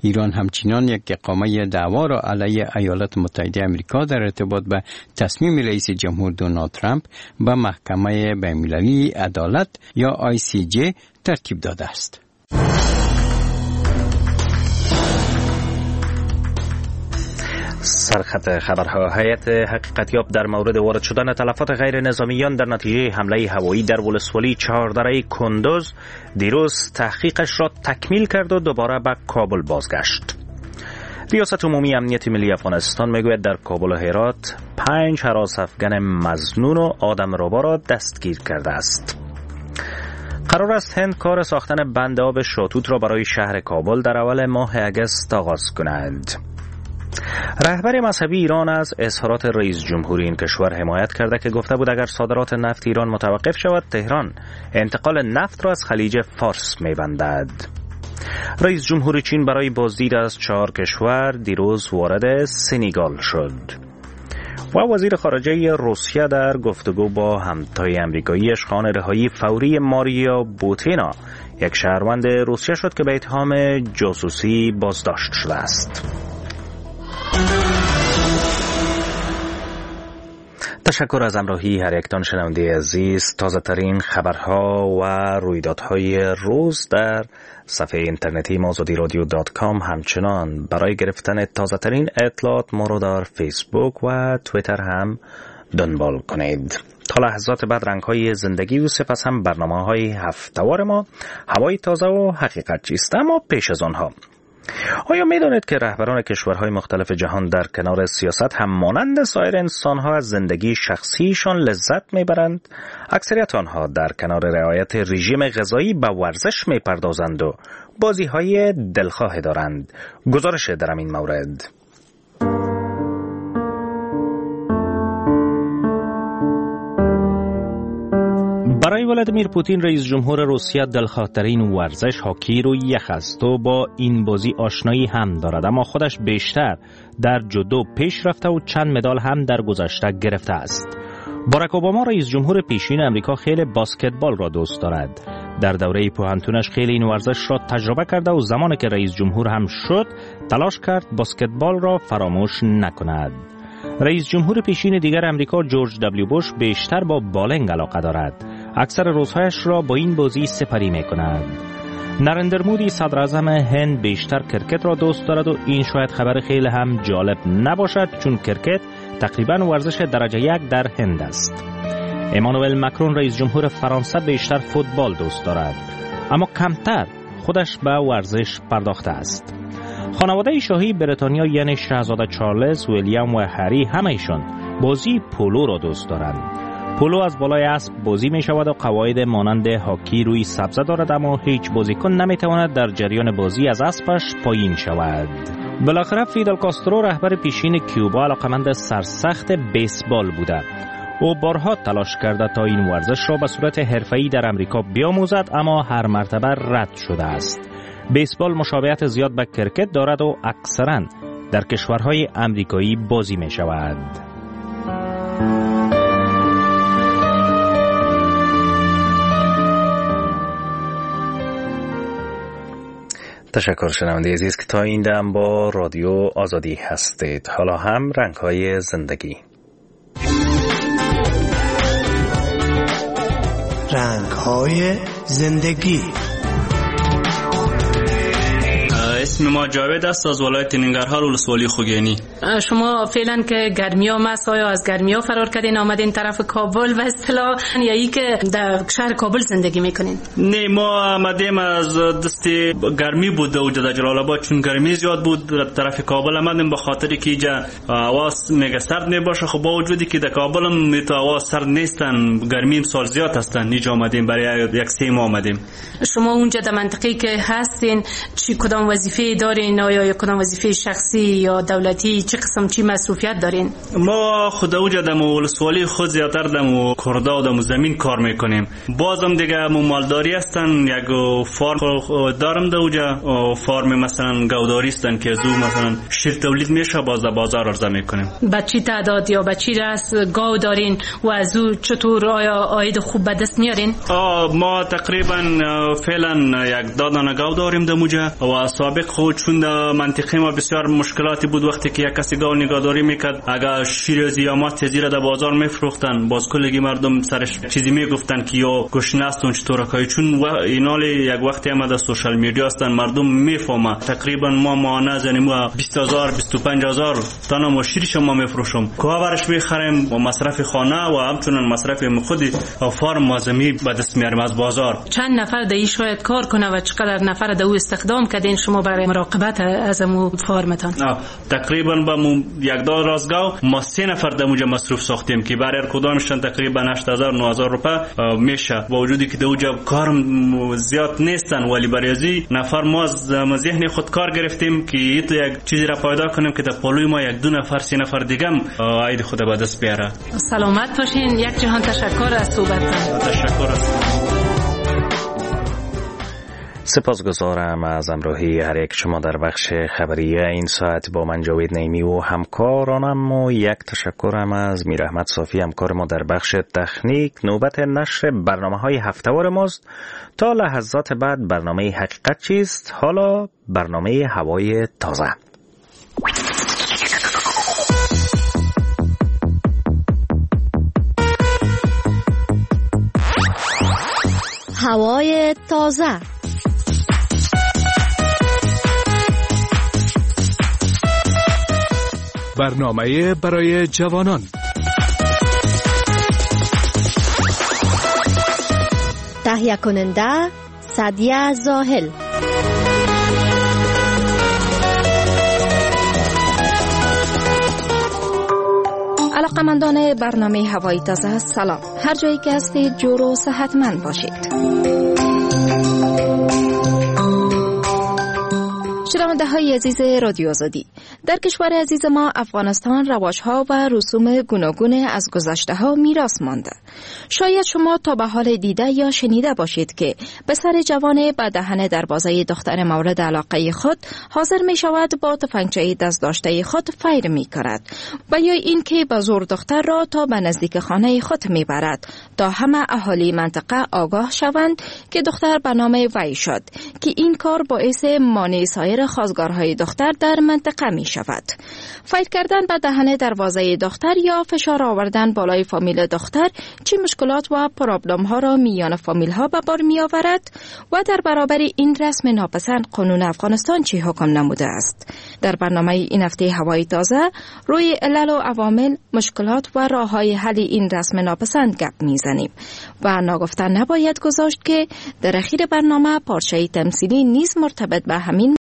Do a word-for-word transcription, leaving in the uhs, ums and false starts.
ایران همچنان یک اقامه دعوا را علیه ایالات متحده آمریکا در ارتباط به تصمیم رئیس جمهور دونالد ترامپ به محکمه بین‌المللی عدالت یا آی سی جی ترتیب داده است. سرخط خبرها. هیئت حقیقتیاب در مورد وارد شدن تلفات غیر نظامیان در نتیجه حمله هوایی در ولسوالی چهاردره کندوز دیروز تحقیقش را تکمیل کرد و دوباره به کابل بازگشت. ریاست عمومی امنیت ملی افغانستان میگوید در کابل و هرات پنج هراس افغان مظنون و آدمربا را دستگیر کرده است. قرار است هند کار ساختن بند آب شاتوت را برای شهر کابل در اول ماه اگست آغاز کند. رهبر مذهبی ایران از اظهارات رئیس جمهوری این کشور حمایت کرده که گفته بود اگر صادرات نفت ایران متوقف شود تهران انتقال نفت را از خلیج فارس می‌بندد. رئیس جمهور چین برای بازدید از چهار کشور دیروز وارد سنگال شد. و وزیر خارجه روسیه در گفتگو با همتای امریکاییش خواهان رهایی فوری ماریا بوتینا، یک شهروند روسیه شد که به اتهام جاسوسی بازداشت شده است. تشکر از همراهی هر یکتان شنونده عزیز. تازه ترین خبرها و رویدادهای روز در صفحه اینترنتی ما آزادی رادیو دات کام. همچنان برای گرفتن تازه ترین اطلاعات ما رو در فیسبوک و تویتر هم دنبال کنید. تا لحظات بعد رنگ های زندگی و سپس هم برنامه های هفته‌وار ما هوای تازه و حقیقت چیست. اما پیش از آنها، آیا می دانید که رهبران کشورهای مختلف جهان در کنار سیاست هم مانند سایر انسانها از زندگی شخصیشان لذت می برند؟ اکثریت آنها در کنار رعایت رژیم غذایی به ورزش می پردازند و بازی های دلخواه دارند. گزارش در این مورد. برای ولادیمیر پوتین رئیس جمهور روسیه دلخواه‌ترین ورزش هاکی رو یخ است و با این بازی آشنایی هم دارد، اما خودش بیشتر در جودو پیش رفته و چند مدال هم در گذشته گرفته است. باراک اوباما رئیس جمهور پیشین امریکا خیلی بسکتبال را دوست دارد. در دوره پوهنتونش خیلی این ورزش را تجربه کرده و زمانی که رئیس جمهور هم شد تلاش کرد بسکتبال را فراموش نکند. رئیس جمهور پیشین دیگر امریکا جورج دبلیو بوش بیشتر با بالنگ علاقه دارد. اکثر روزهایش را با این بازی سپری می کند. نریندر مودی صدر اعظم هند بیشتر کرکت را دوست دارد و این شاید خبر خیلی هم جالب نباشد چون کرکت تقریبا ورزش درجه یک در هند است. امانوئل مکرون رئیس جمهور فرانسه بیشتر فوتبال دوست دارد اما کمتر خودش به ورزش پرداخته است. خانواده شاهی بریتانیا یعنی شاهزاده چارلز، ویلیام و هری همه‌شان بازی پولو را دوست دارند. پولو از بالای اسب بازی می شود و قواعد مانند هاکی روی سبزه دارد اما هیچ بازیکن نمی تواند در جریان بازی از اسبش پایین شود. بالاخره فیدل کاسترو رهبر پیشین کیوبا علاقمند سرسخت بیسبال بوده. او بارها تلاش کرده تا این ورزش را به صورت حرفه‌ای در امریکا بیاموزد اما هر مرتبه رد شده است. بیسبال مشابهت زیاد به کرکت دارد و اکثراً در کشورهای امریکایی بازی می شود. تشکر شنونده عزیز که تا این دم با رادیو آزادی هستید. حالا هم رنگ‌های زندگی. رنگ‌های زندگی. اسم ما جاوید است از ولایت ننگرهار ولسوالی خوگینی. شما فعلا که گرمیا مست آیا از گرمیا فرار کردین آمدین طرف کابل و اصطلاح یا ای که در شهر کابل زندگی میکنین؟ نه ما آمدیم از دست گرمی بود و در جلال آباد چون گرمی زیاد بود در طرف کابل آمدیم به خاطر که اینجا هوا میگه سرد میباشه. خب با وجودی که در کابل هم می تو هوا سرد نیستن گرمی سال زیاد هستن اینجا آمدیم برای یک سه ماه آمدیم. شما اونجا در منطقه‌ای که هستین چی کدام وظیفه دارین یا کدام وظیفه شخصی یا دولتی چه قسم چی مصروفیت دارین؟ ما خود اوجا دم ولسوالی خود زیاتر دم کردا و دم زمین کار میکنیم. بازم دیگه مو مالداری هستن یک فارم دارم ده اوجا فارم مثلا گاوداری هستن که زو مثلا شیر تولید میشه باز در بازار عرضه میکنیم. بچی تعداد یا بچی راس گاو دارین و از او چطور آیا عاید خوب به دست میارین؟ ما تقریبا فعلا یک دادان گاو داریم دم اوجا و سابق خود چون در منطقه ما بسیار مشکلاتی بود وقتی که یک کسی گاو نگهداری میکرد، اگر شیر زیامات زیرا در بازار میفروختن، باز کلگی مردم سرش چیزی میگفتن که یا گشنه است اون چطور، چون اینال یک وقتی هم در سوشال میدیا هستن مردم میفهمه. تقریبا ما ماهانه زنیم بیست هزار بیست و پنج هزار تانا ما شیرش ما میفروشم، که برش میخریم و مصرف خانه و همچنین مصرف خودی و فارم مازمی به دست میاریم از بازار. چند نفر در این شاید کار کنه و چقدر نفر در او استخدام کردین شما برای مراقبت از مو فارمتان؟ تقریبا با مو یک دو رازگاو ما سه نفر در موجه مصروف ساختیم که برای کدامشان تقریبا هشت هزار نه هزار روپیه میشه، با وجودی که در اوجه کار زیاد نیستن، ولی برای ازی نفر ما از ذهن خود کار گرفتیم که تو یک چیزی را پیدا کنیم که در پلوی ما یک دو نفر سه نفر دیگه هم عید خود به دست بیاره. سلامت باشین. یک جهان تشکر از صحبتتان. تشکر است. سپاسگزارم از همراهی هر یک شما در بخش خبری این ساعت با من جاوید نعیمی و همکارانم، و یک تشکرم از میر احمد صافی همکار ما در بخش تکنیک. نوبت نشر برنامه های هفته‌وار ماست. تا لحظات بعد برنامه حقیقت چیست، حالا برنامه هوای تازه. هوای تازه. برنامه برای جوانان. تهیه کننده سعدیه زاهل. علاقمندان برنامه هوای تازه سلام. هر جایی که هستید جور و صحتمند باشید. شنونده های عزیز رادیو آزادی، در کشور عزیز ما افغانستان رواج‌ها و رسوم گوناگون از گذشته‌ها میراث مانده. شاید شما تا به حال دیده یا شنیده باشید که پسر جوان با دهن دروازه دختر مورد علاقه خود حاضر می شود با تفنگچه دست داشته خود فیر می کند، و یا این که به زور دختر را تا به نزدیک خانه خود می برد تا همه اهالی منطقه آگاه شوند که دختر به نام وی شد، که این کار باعث مانع سایر خواستگارهای دختر در منطقه می شود. فیر کردن به دهن دروازه دختر یا فشار آوردن بالای فامیل دختر چه مشکلات و پرابلم ها را میان فامیل ها به بار می آورد و در برابر این رسم ناپسند قانون افغانستان چه حکم نموده است؟ در برنامه این هفته هوای تازه روی علل و عوامل، مشکلات و راه های حل این رسم ناپسند گپ می زنیم و ناگفته نباید گذاشت که در اخیر برنامه پارچه تمثیلی نیز مرتبط به همین